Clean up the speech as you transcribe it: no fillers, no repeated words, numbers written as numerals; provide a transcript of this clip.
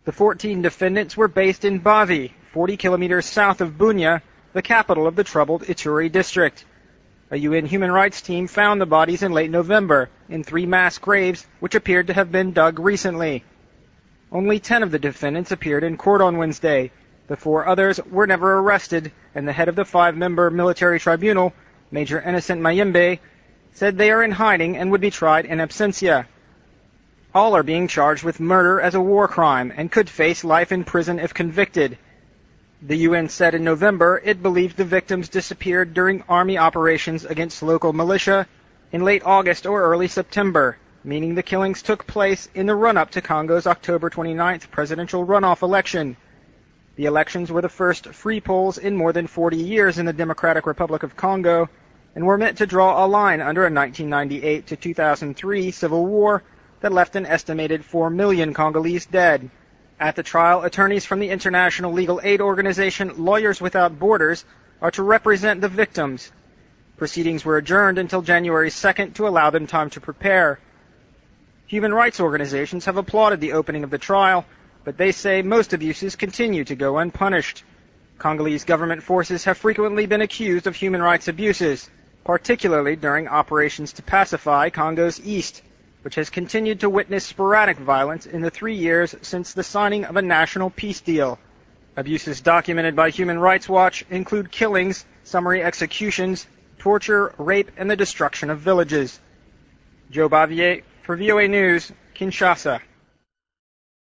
The 14 defendants were based in Bavi, 40 kilometers south of Bunia, the capital of the troubled Ituri district. A UN human rights team found the bodies in late November in 3 mass graves which appeared to have been dug recently. Only 10 of the defendants appeared in court on Wednesday. The 4 others were never arrested, and the head of the 5-member military tribunal, Major Innocent Mayembe, said they are in hiding and would be tried in absentia. All are being charged with murder as a war crime and could face life in prison if convicted. The UN said in November it believed the victims disappeared during army operations against local militia in late August or early September, meaning the killings took place in the run-up to Congo's October 29th presidential runoff election. The elections were the first free polls in more than 40 years in the Democratic Republic of Congo and were meant to draw a line under a 1998 to 2003 civil war that left an estimated 4 million Congolese dead. At the trial, attorneys from the international legal aid organization Lawyers Without Borders are to represent the victims. Proceedings were adjourned until January 2nd to allow them time to prepare. Human rights organizations have applauded the opening of the trial, but they say most abuses continue to go unpunished. Congolese government forces have frequently been accused of human rights abuses, particularly during operations to pacify Congo's east, which has continued to witness sporadic violence in the 3 years since the signing of a national peace deal. Abuses documented by Human Rights Watch include killings, summary executions, torture, rape, and the destruction of villages. Joe Bavier for VOA News, Kinshasa.